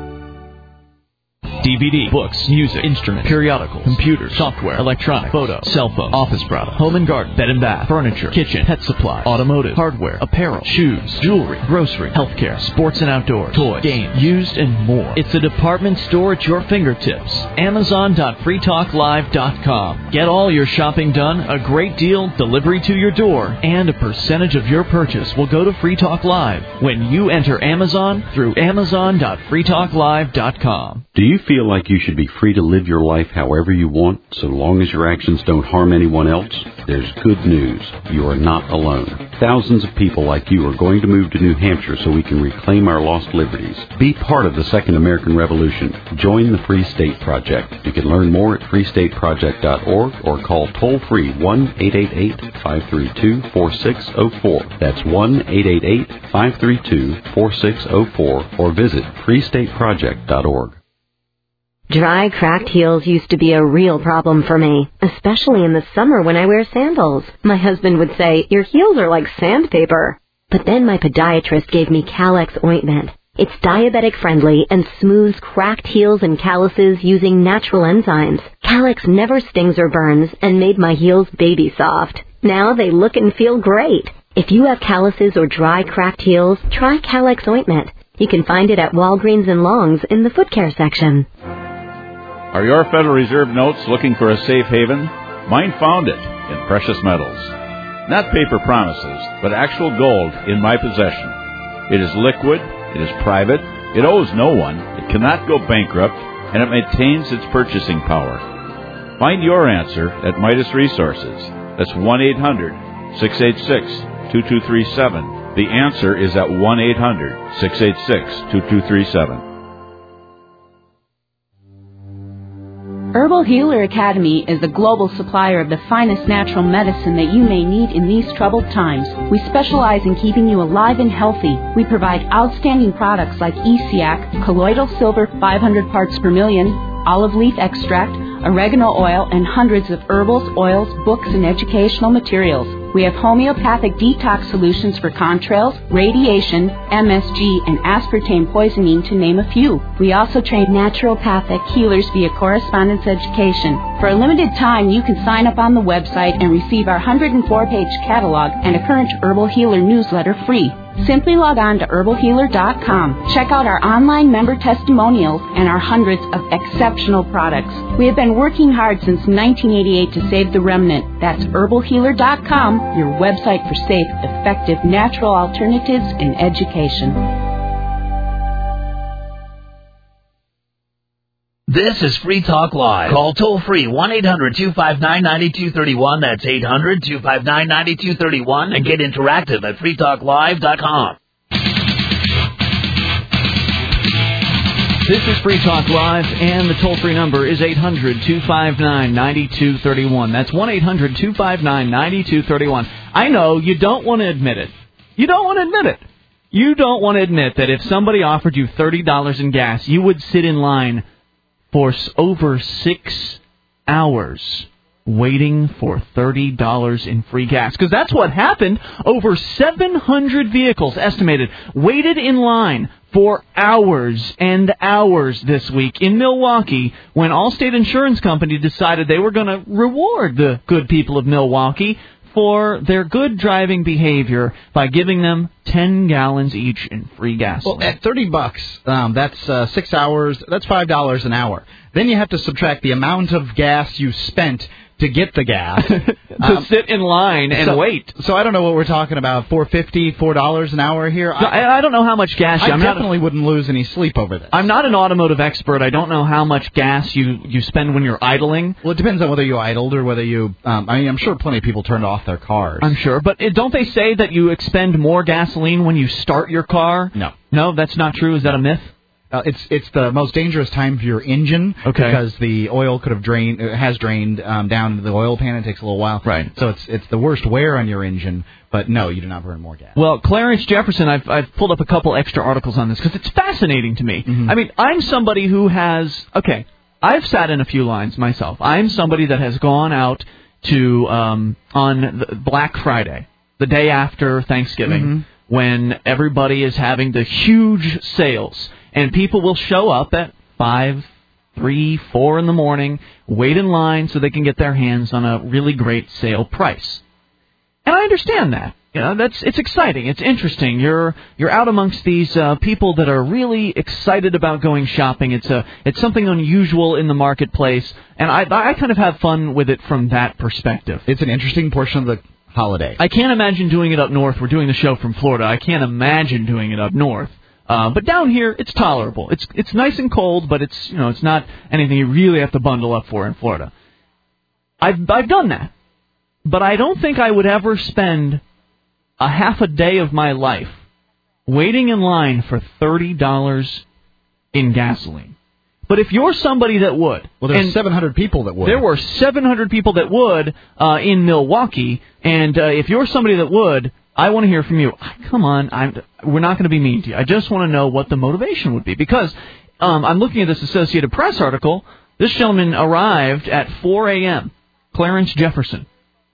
D V D, books, music, instruments, periodicals, computers, software, electronic, photo, cell phone, office product, home and garden, bed and bath, furniture, kitchen, pet supply, automotive, hardware, apparel, shoes, jewelry, grocery, healthcare, sports and outdoor, toys, games, used, and more. It's a department store at your fingertips. Amazon dot free talk live dot com. Get all your shopping done, a great deal, delivery to your door, and a percentage of your purchase will go to Free Talk Live when you enter Amazon through Amazon dot free talk live dot com. Do you feel feel like you should be free to live your life however you want, so long as your actions don't harm anyone else? There's good news. You are not alone. Thousands of people like you are going to move to New Hampshire so we can reclaim our lost liberties. Be part of the Second American Revolution. Join the Free State Project. You can learn more at free state project dot org or call toll-free one eight eight eight, five three two, four six zero four. That's one eight eight eight, five three two, four six zero four or visit free state project dot org. Dry, cracked heels used to be a real problem for me, especially in the summer when I wear sandals. My husband would say, "Your heels are like sandpaper." But then my podiatrist gave me Calex ointment. It's diabetic-friendly and smooths cracked heels and calluses using natural enzymes. Calex never stings or burns and made my heels baby soft. Now they look and feel great. If you have calluses or dry, cracked heels, try Calex ointment. You can find it at Walgreens and Long's in the foot care section. Are your Federal Reserve notes looking for a safe haven? Mine found it in precious metals. Not paper promises, but actual gold in my possession. It is liquid, it is private, it owes no one, it cannot go bankrupt, and it maintains its purchasing power. Find your answer at Midas Resources. That's one eight hundred, six eight six, two two three seven. The answer is at one eight hundred, six eight six, two two three seven. Herbal Healer Academy is the global supplier of the finest natural medicine that you may need in these troubled times. We specialize in keeping you alive and healthy. We provide outstanding products like E C A C, colloidal silver five hundred parts per million, olive leaf extract, oregano oil, and hundreds of herbals, oils, books, and educational materials. We have homeopathic detox solutions for contrails, radiation, M S G, and aspartame poisoning, to name a few. We also train naturopathic healers via correspondence education. For a limited time, you can sign up on the website and receive our one hundred four page catalog and a current Herbal Healer newsletter free. Simply log on to herbal healer dot com. Check out our online member testimonials and our hundreds of exceptional products. We have been working hard since nineteen eighty-eight to save the remnant. That's herbal healer dot com, your website for safe, effective, natural alternatives in education. This is Free Talk Live. Call toll-free one eight hundred, two five nine, nine two three one. That's eight hundred, two five nine, nine two three one. And get interactive at free talk live dot com. This is Free Talk Live, and the toll-free number is eight hundred, two five nine, nine two three one. That's one eight hundred, two five nine, nine two three one. I know you don't want to admit it. You don't want to admit it. You don't want to admit that if somebody offered you thirty dollars in gas, you would sit in line for over six hours waiting for thirty dollars in free gas. Because that's what happened. Over seven hundred vehicles, estimated, waited in line for hours and hours this week in Milwaukee when Allstate Insurance Company decided they were going to reward the good people of Milwaukee for their good driving behavior by giving them ten gallons each in free gas. Well, at thirty bucks, um, that's uh, six hours. That's five dollars an hour. Then you have to subtract the amount of gas you spent to get the gas. to um, sit in line and so, wait. So I don't know what we're talking about. Four fifty, four dollars an hour here. So I, I don't know how much gas. I you, I'm definitely not, wouldn't lose any sleep over this. I'm not an automotive expert. I don't know how much gas you, you spend when you're idling. Well, it depends on whether you idled or whether you. Um, I mean, I'm sure plenty of people turned off their cars. I'm sure, but it, don't they say that you expend more gasoline when you start your car? No, no, that's not true. Is that a myth? Uh, it's it's the most dangerous time for your engine okay. because the oil could have drained has drained um, down into the oil pan. It takes a little while. Right. So it's it's the worst wear on your engine. But no, you do not burn more gas. Well, Clarence Jefferson, I've I've pulled up a couple extra articles on this because it's fascinating to me. Mm-hmm. I mean, I'm somebody who has okay. I've sat in a few lines myself. I'm somebody that has gone out to um, on the Black Friday, the day after Thanksgiving, mm-hmm. when everybody is having the huge sales. And people will show up at five, three, four in the morning, wait in line so they can get their hands on a really great sale price. And I understand that. You know, that's it's exciting. It's interesting. You're you're out amongst these uh, people that are really excited about going shopping. It's a it's something unusual in the marketplace, and I I kind of have fun with it from that perspective. It's an interesting portion of the holiday. I can't imagine doing it up north. We're doing the show from Florida. I can't imagine doing it up north. Uh, but down here, it's tolerable. It's it's nice and cold, but it's you know it's not anything you really have to bundle up for in Florida. I've I've done that, but I don't think I would ever spend a half a day of my life waiting in line for thirty dollars in gasoline. But if you're somebody that would... Well, there's and seven hundred people that would. There were seven hundred people that would uh, in Milwaukee, and uh, if you're somebody that would, I want to hear from you. Come on, I'm, we're not going to be mean to you. I just want to know what the motivation would be. Because um, I'm looking at this Associated Press article. This gentleman arrived at four a.m., Clarence Jefferson.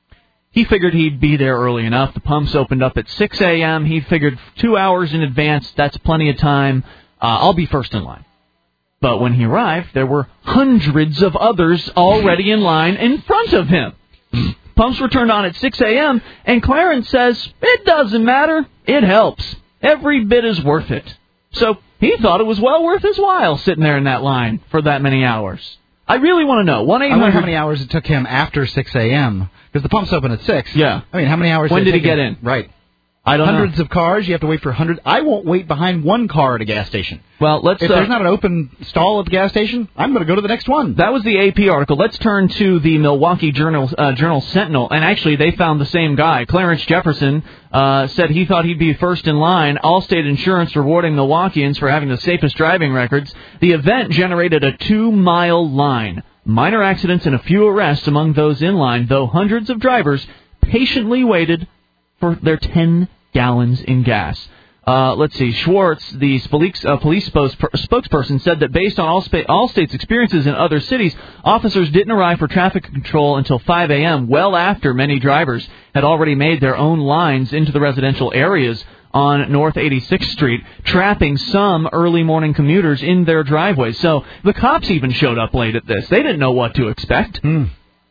He figured he'd be there early enough. The pumps opened up at six a.m. He figured two hours in advance, that's plenty of time. Uh, I'll be first in line. But when he arrived, there were hundreds of others already in line in front of him. Pumps were turned on at six a.m., and Clarence says, it doesn't matter. It helps. Every bit is worth it. So he thought it was well worth his while sitting there in that line for that many hours. I really want to know. one eight hundred I wonder how many hours it took him after six a.m., because the pump's open at six. Yeah. I mean, how many hours When did, did it he take get him? in? Right. I don't hundreds know. of cars. You have to wait for hundreds. I won't wait behind one car at a gas station. Well, let's. If uh, there's not an open stall at the gas station, I'm going to go to the next one. That was the A P article. Let's turn to the Milwaukee Journal uh, Journal Sentinel, and actually they found the same guy. Clarence Jefferson uh, said he thought he'd be first in line. Allstate Insurance rewarding Milwaukeeans for having the safest driving records. The event generated a two-mile line. Minor accidents and a few arrests among those in line, though hundreds of drivers patiently waited for their ten gallons in gas. Uh, let's see. Schwartz, the police, uh, police spokesperson, said that based on Allstate's experiences in other cities, officers didn't arrive for traffic control until five a.m., well after many drivers had already made their own lines into the residential areas on North eighty-sixth Street, trapping some early morning commuters in their driveways. So the cops even showed up late at this. They didn't know what to expect. Mm.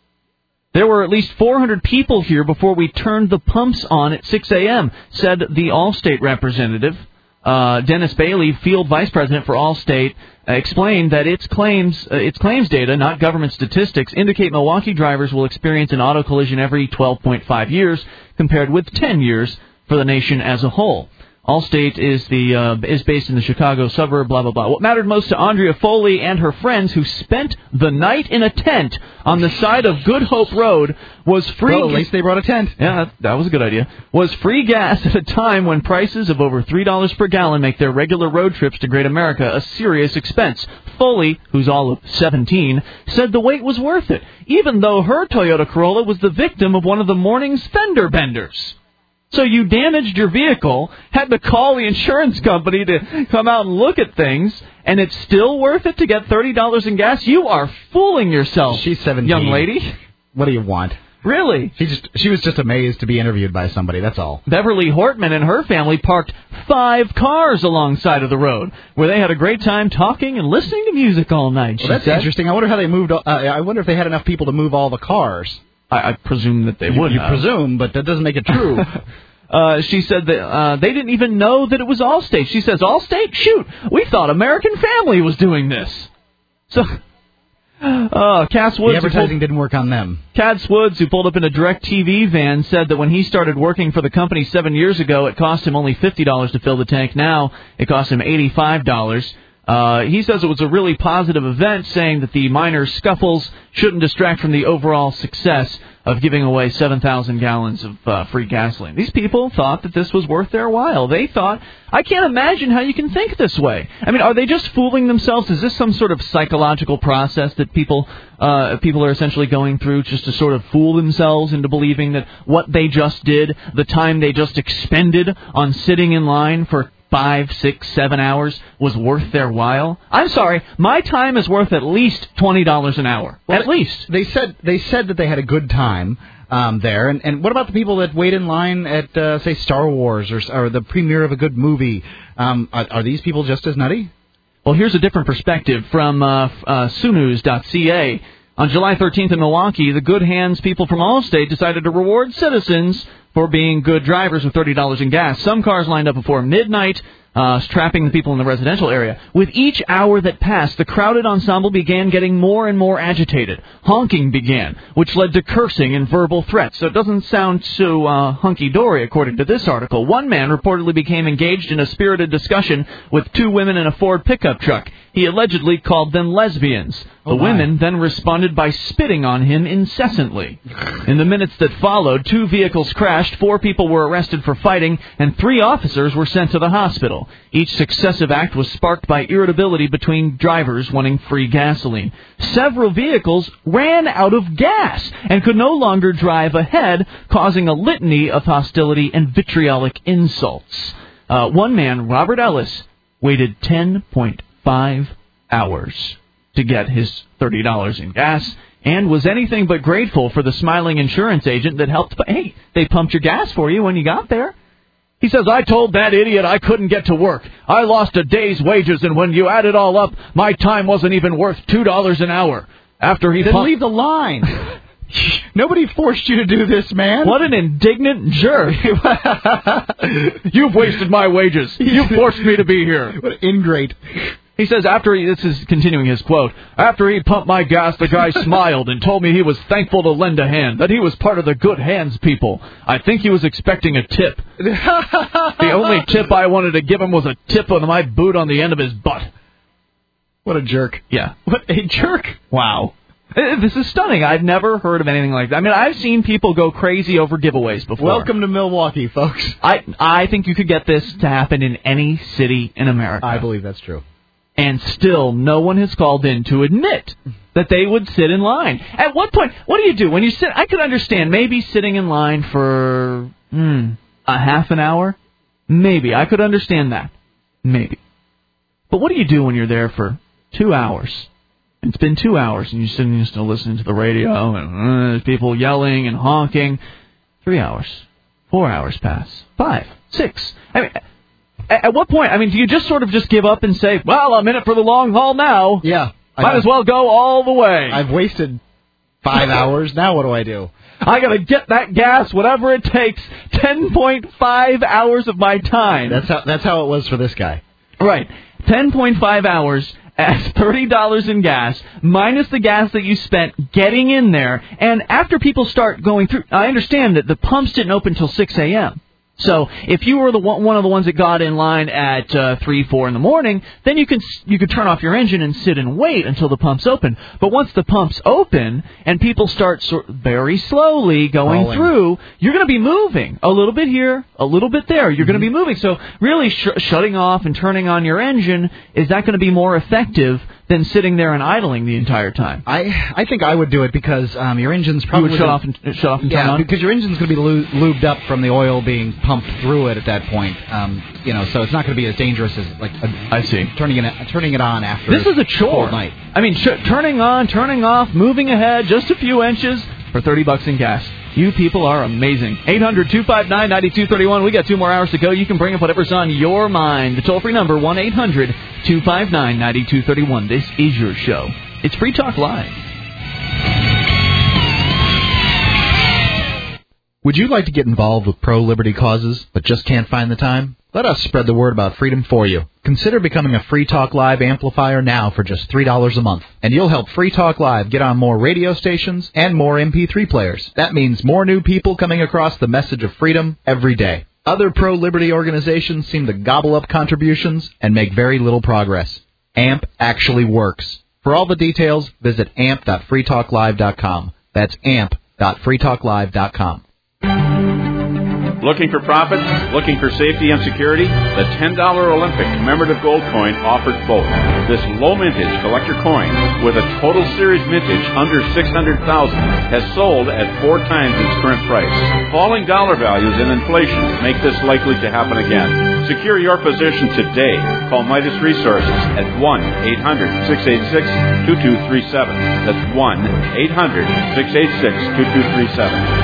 There were at least four hundred people here before we turned the pumps on at six a.m., said the Allstate representative. Uh, Dennis Bailey, field vice president for Allstate, uh, explained that its claims uh, its claims data, not government statistics, indicate Milwaukee drivers will experience an auto collision every twelve point five years, compared with ten years for the nation as a whole. Allstate is the uh, is based in the Chicago suburb, blah, blah, blah. What mattered most to Andrea Foley and her friends, who spent the night in a tent on the side of Good Hope Road, was free... Well, at least they brought a tent. Yeah, that, that was a good idea. Was free gas at a time when prices of over three dollars per gallon make their regular road trips to Great America a serious expense. Foley, who's all of seventeen, said the wait was worth it, even though her Toyota Corolla was the victim of one of the morning's fender benders. So you damaged your vehicle, had to call the insurance company to come out and look at things, and it's still worth it to get thirty dollars in gas? You are fooling yourself, She's seventeen. young lady. What do you want? Really? She just she was just amazed to be interviewed by somebody, that's all. Beverly Hortman and her family parked five cars alongside of the road, where they had a great time talking and listening to music all night. Well, that's said. interesting. I wonder how they moved. Uh, I wonder if they had enough people to move all the cars. I, I presume that they you, would You have. presume, but that doesn't make it true. Uh, she said that uh, they didn't even know that it was Allstate. She says, Allstate? Shoot, we thought American Family was doing this. So, uh, Cass Woods... The advertising pulled, didn't work on them. Cass Woods, who pulled up in a DirecTV van, said that when he started working for the company seven years ago, it cost him only fifty dollars to fill the tank. Now, it costs him eighty-five dollars. Uh, he says it was a really positive event, saying that the minor scuffles shouldn't distract from the overall success of giving away seven thousand gallons of uh, free gasoline. These people thought that this was worth their while. They thought, I can't imagine how you can think this way. I mean, are they just fooling themselves? Is this some sort of psychological process that people uh, people are essentially going through just to sort of fool themselves into believing that what they just did, the time they just expended on sitting in line for five, six, seven hours was worth their while? I'm sorry, my time is worth at least twenty dollars an hour. Well, at least. They said they said that they had a good time um, there. And, and what about the people that wait in line at, uh, say, Star Wars or, or the premiere of a good movie? Um, are, are these people just as nutty? Well, here's a different perspective from uh, uh, Sunews dot C A. On July thirteenth in Milwaukee, the Good Hands people from Allstate decided to reward citizens for being good drivers with thirty dollars in gas. Some cars lined up before midnight uh, trapping the people in the residential area. With each hour that passed, the crowded ensemble began getting more and more agitated. Honking began, which led to cursing and verbal threats. So it doesn't sound so uh, hunky-dory, according to this article. One man reportedly became engaged in a spirited discussion with two women in a Ford pickup truck. He allegedly called them lesbians. The oh women then responded by spitting on him incessantly. In the minutes that followed, two vehicles crashed, four people were arrested for fighting, and three officers were sent to the hospital. Each successive act was sparked by irritability between drivers wanting free gasoline. Several vehicles ran out of gas and could no longer drive ahead, causing a litany of hostility and vitriolic insults. Uh, one man, Robert Ellis, waited ten point five hours to get his thirty dollars in gas, and was anything but grateful for the smiling insurance agent that helped. Hey, they pumped your gas for you when you got there. He says, I told that idiot I couldn't get to work. I lost a day's wages, and when you add it all up, my time wasn't even worth two dollars an hour. After he then pumped... leave the line. Nobody forced you to do this, man. What an indignant jerk. You've wasted my wages. You forced me to be here. What an ingrate. He says, after he, this is continuing his quote, after he pumped my gas, the guy smiled and told me he was thankful to lend a hand, that he was part of the good hands people. I think he was expecting a tip. The only tip I wanted to give him was a tip of my boot on the end of his butt. What a jerk. Yeah. What a jerk. Wow. This is stunning. I've never heard of anything like that. I mean, I've seen people go crazy over giveaways before. Welcome to Milwaukee, folks. I I think you could get this to happen in any city in America. I believe that's true. And still, no one has called in to admit that they would sit in line. At what point, what do you do when you sit? I could understand maybe sitting in line for hmm, a half an hour. Maybe. I could understand that. Maybe. But what do you do when you're there for two hours? It's been two hours, and you're sitting and still listening to the radio, and uh, there's people yelling and honking. Three hours. Four hours pass. Five. Six. I mean... At what point, I mean, do you just sort of just give up and say, well, I'm in it for the long haul now. Yeah. Might I, as well go all the way. I've wasted five hours. Now what do I do? I got to get that gas, whatever it takes, ten point five hours of my time. That's how, that's how it was for this guy. Right. ten point five hours at thirty dollars in gas, minus the gas that you spent getting in there. And after people start going through, I understand that the pumps didn't open until six a.m., so if you were the one, one of the ones that got in line at uh, three, four in the morning, then you could you could turn off your engine and sit and wait until the pumps open. But once the pumps open and people start sort very slowly going Falling. through, you're going to be moving a little bit here, a little bit there. You're mm-hmm. going to be moving. So really sh- shutting off and turning on your engine, is that going to be more effective than sitting there and idling the entire time? I I think I would do it because um, your engine's probably... You would shut off and, shut off and yeah, turn on? because your engine's going to be lu- lubed up from the oil being pumped through it at that point. Um, you know, so it's not going to be as dangerous as like a, I see turning it turning it on after. This is a chore. Night. I mean, sh- turning on, turning off, moving ahead, just a few inches for thirty bucks in gas. You people are amazing. eight hundred two five nine nine two three one. We got two more hours to go. You can bring up whatever's on your mind. The toll-free number, one eight hundred two five nine nine two three one. This is your show. It's Free Talk Live. Would you like to get involved with pro-liberty causes but just can't find the time? Let us spread the word about freedom for you. Consider becoming a Free Talk Live amplifier now for just three dollars a month. And you'll help Free Talk Live get on more radio stations and more M P three players. That means more new people coming across the message of freedom every day. Other pro-liberty organizations seem to gobble up contributions and make very little progress. A M P actually works. For all the details, visit amp dot free talk live dot com. That's amp dot free talk live dot com. Looking for profits? Looking for safety and security? The ten dollar Olympic commemorative gold coin offers both. This low mintage collector coin with a total series mintage under six hundred thousand dollars has sold at four times its current price. Falling dollar values and inflation make this likely to happen again. Secure your position today. Call Midas Resources at one eight hundred six eight six two two three seven. That's one eight hundred six eight six two two three seven.